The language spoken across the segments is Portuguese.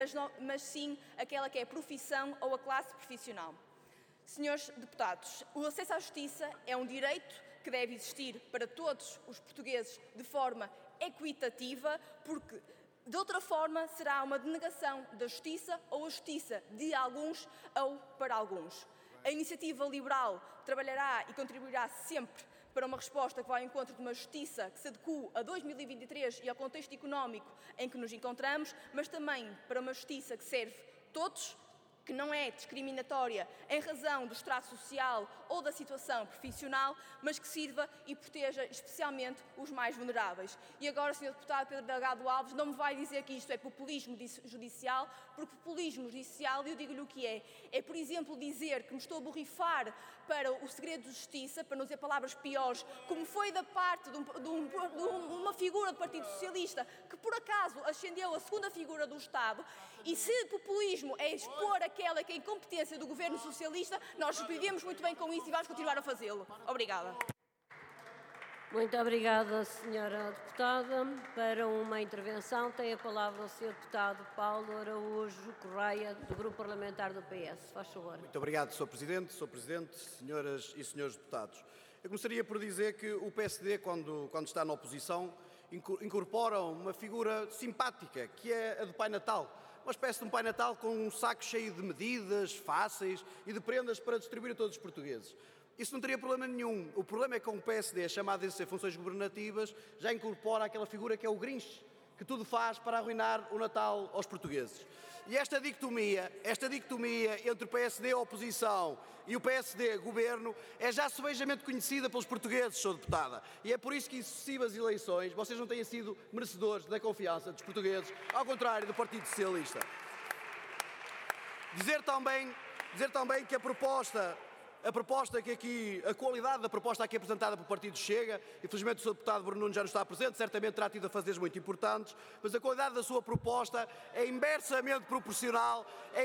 mas sim aquela que é a profissão ou a classe profissional. Senhores deputados, o acesso à justiça é um direito que deve existir para todos os portugueses de forma equitativa, porque de outra forma será uma denegação da justiça ou a justiça de alguns ou para alguns. A iniciativa liberal trabalhará e contribuirá sempre para uma resposta que vai ao encontro de uma justiça que se adequa a 2023 e ao contexto económico em que nos encontramos, mas também para uma justiça que serve todos, que não é discriminatória em razão do extrato social ou da situação profissional, mas que sirva e proteja especialmente os mais vulneráveis. E agora, Sr. Deputado Pedro Delgado Alves, não me vai dizer que isto é populismo judicial, porque populismo judicial, eu digo-lhe o que é, por exemplo, dizer que me estou a borrifar para o segredo de justiça, para não dizer palavras piores, como foi da parte de uma figura do Partido Socialista, que por acaso ascendeu a segunda figura do Estado, e se populismo é expor aquela que é a incompetência do governo socialista, nós vivemos muito bem com isso e vamos continuar a fazê-lo. Obrigada. Muito obrigada, Sra. Deputada. Para uma intervenção tem a palavra o Sr. Deputado Paulo Araújo Correia, do Grupo Parlamentar do PS. Faz favor. Muito obrigado, Sr. Presidente. Sr. Presidente, senhoras e senhores deputados. Eu começaria por dizer que o PSD, quando está na oposição, incorpora uma figura simpática, que é a do Pai Natal. Uma espécie de um Pai Natal com um saco cheio de medidas fáceis e de prendas para distribuir a todos os portugueses. Isso não teria problema nenhum. O problema é que com o PSD, chamado a exercer funções governativas, já incorpora aquela figura que é o Grinch, que tudo faz para arruinar o Natal aos portugueses. E esta dicotomia entre o PSD oposição e o PSD governo é já subejamente conhecida pelos portugueses, Sra. Deputada. E é por isso que em sucessivas eleições vocês não têm sido merecedores da confiança dos portugueses, ao contrário do Partido Socialista. Dizer também que a qualidade da proposta aqui apresentada pelo Partido Chega, infelizmente o Sr. Deputado Bruno Nunes já não está presente, certamente terá tido a fazeres muito importantes, mas a qualidade da sua proposta é inversamente proporcional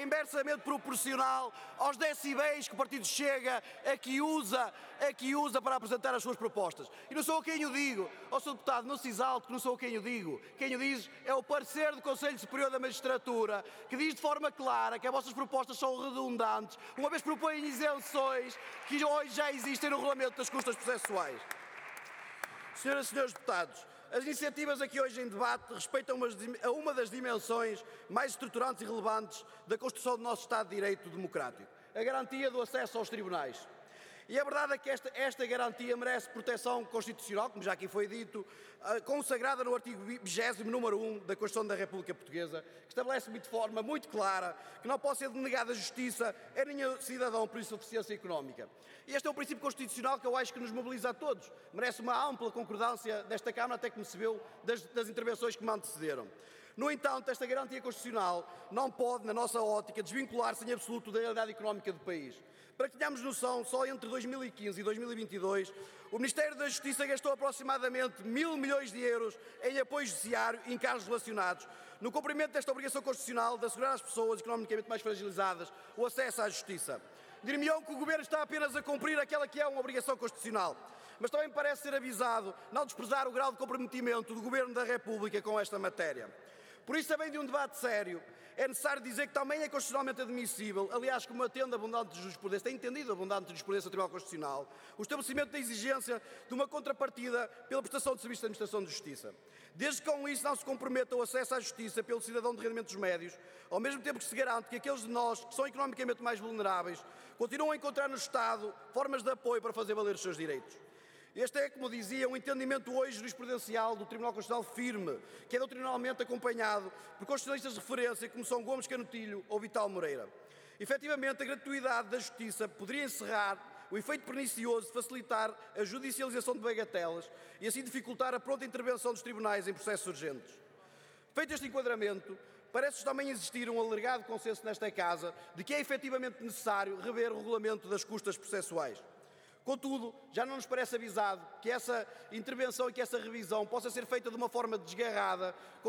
aos decibéis que o Partido Chega aqui usa para apresentar as suas propostas. E não sou eu quem o digo, ó Sr. Deputado, não se exalte que não sou eu quem o digo. Quem o diz é o parecer do Conselho Superior da Magistratura, que diz de forma clara que as vossas propostas são redundantes, uma vez propõem isenções que hoje já existem no regulamento das custas processuais. Senhoras e senhores deputados, as iniciativas aqui hoje em debate respeitam a uma das dimensões mais estruturantes e relevantes da construção do nosso Estado de Direito democrático, a garantia do acesso aos tribunais. E a verdade é que esta garantia merece proteção constitucional, como já aqui foi dito, consagrada no artigo 20º, número 1 da Constituição da República Portuguesa, que estabelece de forma muito clara que não pode ser denegada justiça a nenhum cidadão por insuficiência económica. E este é um princípio constitucional que eu acho que nos mobiliza a todos. Merece uma ampla concordância desta Câmara, até que me percebeu das intervenções que me antecederam. No entanto, esta garantia constitucional não pode, na nossa ótica, desvincular-se em absoluto da realidade económica do país. Para que tenhamos noção, só entre 2015 e 2022, o Ministério da Justiça gastou aproximadamente 1.000 milhões de euros em apoio judiciário e em casos relacionados, no cumprimento desta obrigação constitucional de assegurar às pessoas economicamente mais fragilizadas o acesso à justiça. Dir-me-ão que o Governo está apenas a cumprir aquela que é uma obrigação constitucional, mas também parece ser avisado não desprezar o grau de comprometimento do Governo da República com esta matéria. Por isso, também de um debate sério, é necessário dizer que também é constitucionalmente admissível, aliás, como atende a abundante jurisprudência, tem entendido a abundante jurisprudência do Tribunal Constitucional, o estabelecimento da exigência de uma contrapartida pela prestação de serviços de administração de justiça. Desde que com isso não se comprometa o acesso à justiça pelo cidadão de rendimentos médios, ao mesmo tempo que se garante que aqueles de nós que são economicamente mais vulneráveis continuam a encontrar no Estado formas de apoio para fazer valer os seus direitos. Este é, como dizia, um entendimento hoje jurisprudencial do Tribunal Constitucional firme, que é doutrinalmente acompanhado por constitucionalistas de referência como são Gomes Canutilho ou Vital Moreira. Efetivamente, a gratuidade da justiça poderia encerrar o efeito pernicioso de facilitar a judicialização de bagatelas e assim dificultar a pronta intervenção dos tribunais em processos urgentes. Feito este enquadramento, parece também existir um alargado consenso nesta Casa de que é efetivamente necessário rever o regulamento das custas processuais. Contudo, já não nos parece avisado que essa intervenção e que essa revisão possa ser feita de uma forma desgarrada, com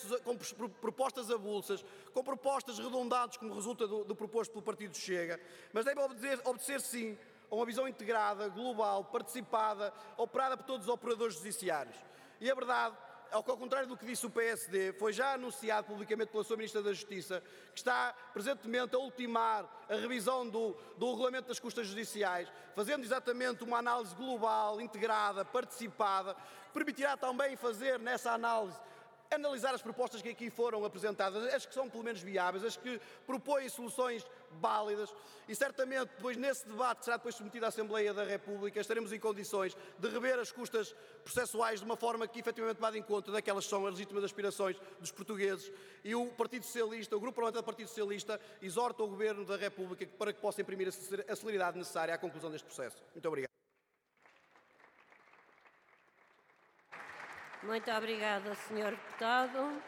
propostas avulsas, com propostas redundantes, como resulta do proposto pelo Partido Chega, mas deve obedecer sim a uma visão integrada, global, participada, operada por todos os operadores judiciários. E a verdade ao contrário do que disse o PSD, foi já anunciado publicamente pela sua Ministra da Justiça que está presentemente a ultimar a revisão do regulamento das custas judiciais, fazendo exatamente uma análise global, integrada, participada, que permitirá também fazer nessa análise analisar as propostas que aqui foram apresentadas, as que são pelo menos viáveis, as que propõem soluções válidas e certamente depois nesse debate que será depois submetido à Assembleia da República estaremos em condições de rever as custas processuais de uma forma que efetivamente vá de encontro daquelas que são as legítimas aspirações dos portugueses e o Partido Socialista, o Grupo Parlamentar do Partido Socialista exorta o Governo da República para que possa imprimir a celeridade necessária à conclusão deste processo. Muito obrigado. Muito obrigada, Sr. Deputado.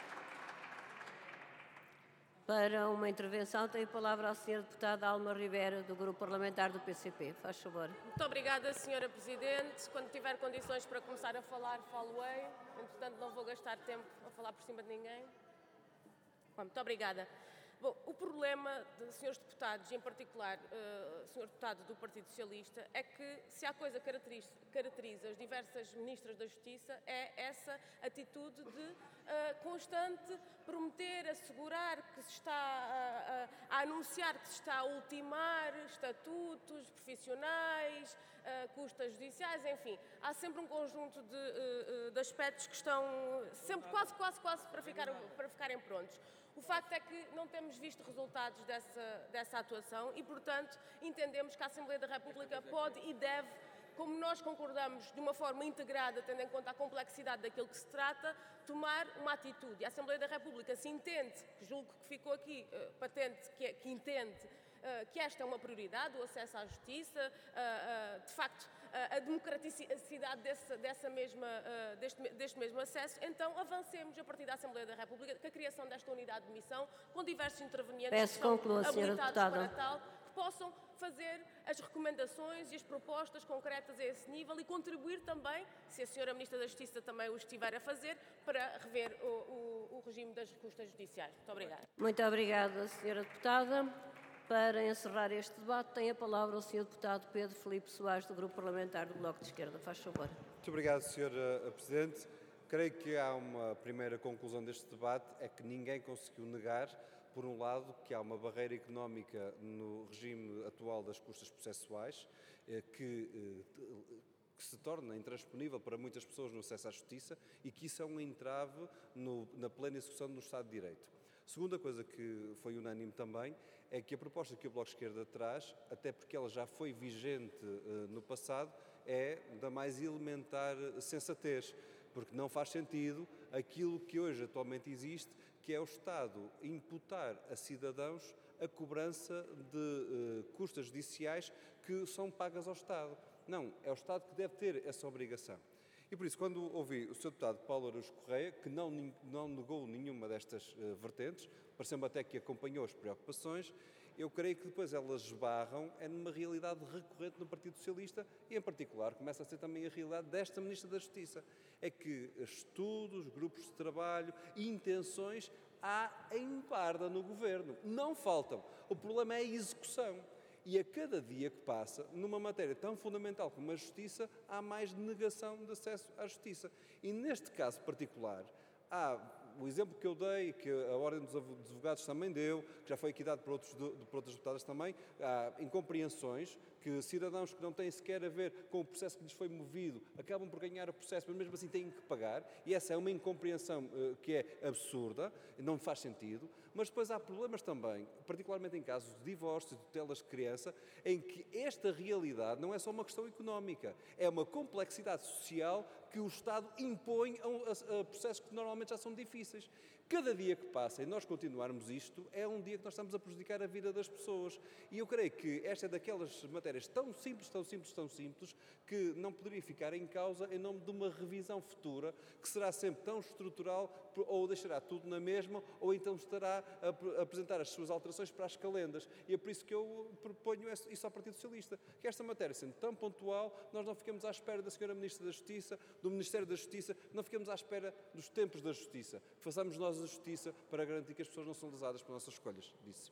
Para uma intervenção, tem a palavra a Sra. Deputada Alma Ribeiro, do Grupo Parlamentar do PCP. Faz favor. Muito obrigada, Sra. Presidente. Quando tiver condições para começar a falar, falo-ei. Entretanto, não vou gastar tempo a falar por cima de ninguém. Bom, muito obrigada. Bom, o problema de senhores deputados, em particular, senhor deputado do Partido Socialista, é que se há coisa que caracteriza as diversas ministras da Justiça é essa atitude de constante prometer, assegurar que se está a anunciar que se está a ultimar estatutos profissionais, custas judiciais, enfim. Há sempre um conjunto de aspectos que estão sempre quase para ficarem prontos. O facto é que não temos visto resultados dessa atuação e, portanto, entendemos que a Assembleia da República pode e deve, como nós concordamos de uma forma integrada, tendo em conta a complexidade daquilo que se trata, tomar uma atitude. E a Assembleia da República se entende, julgo que ficou aqui patente, que entende que esta é uma prioridade, o acesso à justiça, de facto, a democraticidade deste mesmo acesso, então avancemos a partir da Assembleia da República com a criação desta unidade de missão, com diversos intervenientes que são habilitados para tal, que possam fazer as recomendações e as propostas concretas a esse nível e contribuir também, se a Sra. Ministra da Justiça também o estiver a fazer, para rever o regime das custas judiciais. Muito obrigada. Muito obrigada, Sra. Deputada. Para encerrar este debate, tem a palavra o Sr. Deputado Pedro Filipe Soares, do Grupo Parlamentar do Bloco de Esquerda. Faz favor. Muito obrigado, Sra. Presidente. Creio que há uma primeira conclusão deste debate, é que ninguém conseguiu negar, por um lado, que há uma barreira económica no regime atual das custas processuais, que se torna intransponível para muitas pessoas no acesso à justiça e que isso é um entrave na plena execução do Estado de Direito. Segunda coisa que foi unânime também é que a proposta que o Bloco de Esquerda traz, até porque ela já foi vigente no passado, é da mais elementar sensatez, porque não faz sentido aquilo que hoje atualmente existe, que é o Estado imputar a cidadãos a cobrança de custas judiciais que são pagas ao Estado. Não, é o Estado que deve ter essa obrigação. E por isso, quando ouvi o Sr. Deputado Paulo Araújo Correia, que não negou nenhuma destas vertentes, pareceu-me até que acompanhou as preocupações, eu creio que depois elas esbarram numa realidade recorrente no Partido Socialista e, em particular, começa a ser também a realidade desta Ministra da Justiça. É que estudos, grupos de trabalho e intenções há em guarda no Governo. Não faltam. O problema é a execução. E a cada dia que passa, numa matéria tão fundamental como a justiça, há mais negação de acesso à justiça. E neste caso particular, há o exemplo que eu dei, que a Ordem dos Advogados também deu, que já foi aqui dado por outras deputadas também, há incompreensões que cidadãos que não têm sequer a ver com o processo que lhes foi movido acabam por ganhar o processo, mas mesmo assim têm que pagar, e essa é uma incompreensão que é absurda, não faz sentido, mas depois há problemas também, particularmente em casos de divórcio, de tutelas de criança, em que esta realidade não é só uma questão económica, é uma complexidade social que o Estado impõe a processos que normalmente já são difíceis. Cada dia que passa e nós continuarmos isto, é um dia que nós estamos a prejudicar a vida das pessoas. E eu creio que esta é daquelas matérias tão simples, que não poderia ficar em causa em nome de uma revisão futura, que será sempre tão estrutural, ou deixará tudo na mesma, ou então estará a apresentar as suas alterações para as calendas. E é por isso que eu proponho isso ao Partido Socialista, que esta matéria, sendo tão pontual, nós não fiquemos à espera da Sra. Ministra da Justiça, do Ministério da Justiça, não fiquemos à espera dos tempos da Justiça. Façamos nós a justiça para garantir que as pessoas não são lesadas por nossas escolhas. Disse.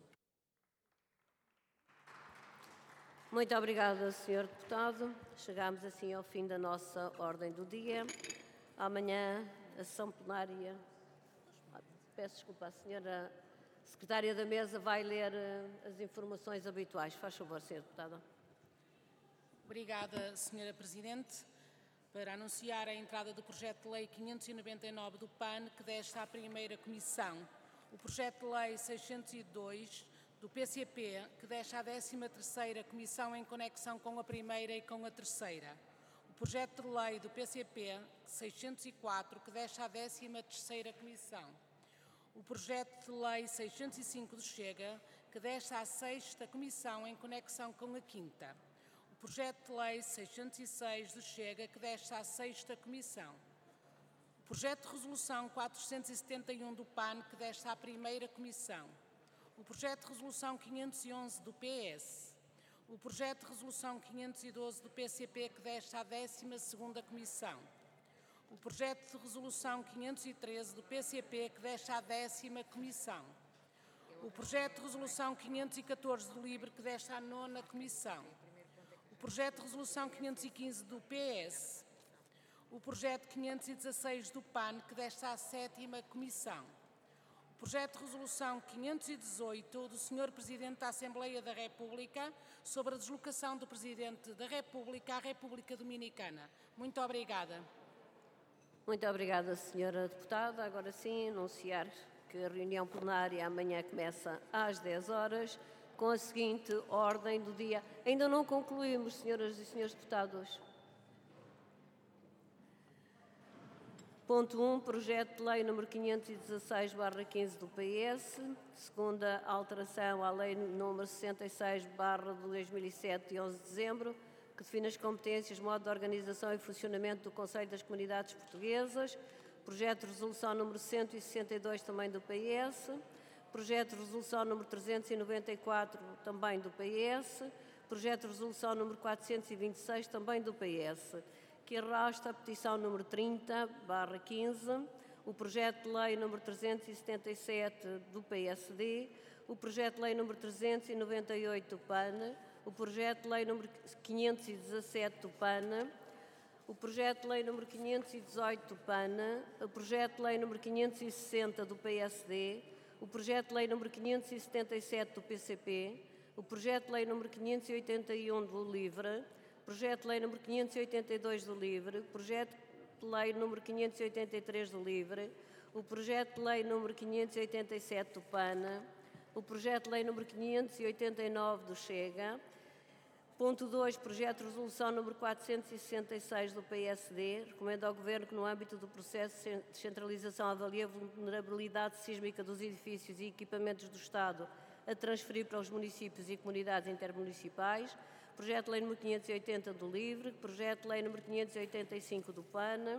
Muito obrigada, Sr. Deputado. Chegamos assim ao fim da nossa ordem do dia. Amanhã a sessão plenária. Peço desculpa, a senhora secretária da mesa vai ler as informações habituais. Faz favor, senhora deputada. Obrigada, senhora Presidente. Para anunciar a entrada do projeto de lei 599 do PAN, que desta à primeira comissão. O projeto de lei 602 do PCP, que deixa à 13ª comissão em conexão com a primeira e com a terceira. O projeto de lei do PCP 604, que deixa à 13ª comissão. O projeto de lei 605 do Chega, que deixa à 6ª comissão em conexão com a quinta. O projeto de lei 606 do Chega, que deixa à 6ª comissão. O projeto de resolução 471 do PAN, que deixa à primeira comissão. O projeto de resolução 511 do PS. O projeto de resolução 512 do PCP, que deixa à 12ª comissão. O projeto de resolução 513 do PCP, que deixa à 10ª comissão. O projeto de resolução 514 do LIVRE, que deixa à 9ª comissão. O projeto de resolução 515 do PS. O projeto 516 do PAN, que deixa à 7ª comissão. O projeto de resolução 518 do Sr. Presidente da Assembleia da República sobre a deslocação do Presidente da República à República Dominicana. Muito obrigada. Muito obrigada, senhora deputada. Agora sim, anunciar que a reunião plenária amanhã começa às 10 horas, com a seguinte ordem do dia. Ainda não concluímos, senhoras e senhores deputados. Ponto 1, projeto de lei número 516/15 do PS, segunda alteração à lei número 66/2007 de 11 de dezembro, que define as competências, modo de organização e funcionamento do Conselho das Comunidades Portuguesas. Projeto de resolução número 162, também do PS. Projeto de resolução número 394, também do PS. Projeto de resolução número 426, também do PS. Que arrasta a petição número 30/15, o projeto de lei número 377 do PSD, o projeto de lei número 398 do PAN, o projeto de lei número 517 do PAN, o projeto de lei número 518 do PAN, o projeto de lei número 560 do PSD, o projeto de lei número 577 do PCP, o projeto de lei número 581 do LIVRE, projeto de lei número 582 do LIVRE, projeto de lei número 583 do LIVRE, o projeto de lei número 587 do PAN, o projeto de lei número 589 do Chega. Ponto 2, projeto de resolução número 466 do PSD, recomenda ao Governo que no âmbito do processo de descentralização avalie a vulnerabilidade sísmica dos edifícios e equipamentos do Estado a transferir para os municípios e comunidades intermunicipais. Projeto de lei número 580 do LIVRE, projeto de lei número 585 do PAN,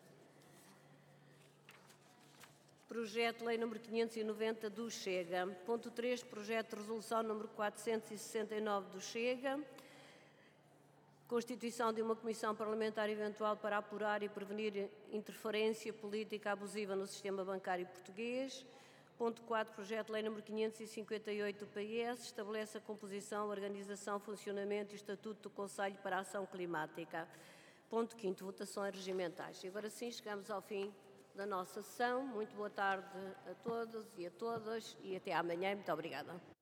projeto de lei número 590 do Chega. Ponto 3, projeto de resolução número 469 do Chega, constituição de uma comissão parlamentar eventual para apurar e prevenir interferência política abusiva no sistema bancário português. Ponto 4, projeto de lei número 558 do PS, estabelece a composição, organização, funcionamento e estatuto do Conselho para a Ação Climática. Ponto 5, votações regimentais. E agora sim, chegamos ao fim da nossa sessão. Muito boa tarde a todos e a todas e até amanhã. Muito obrigada.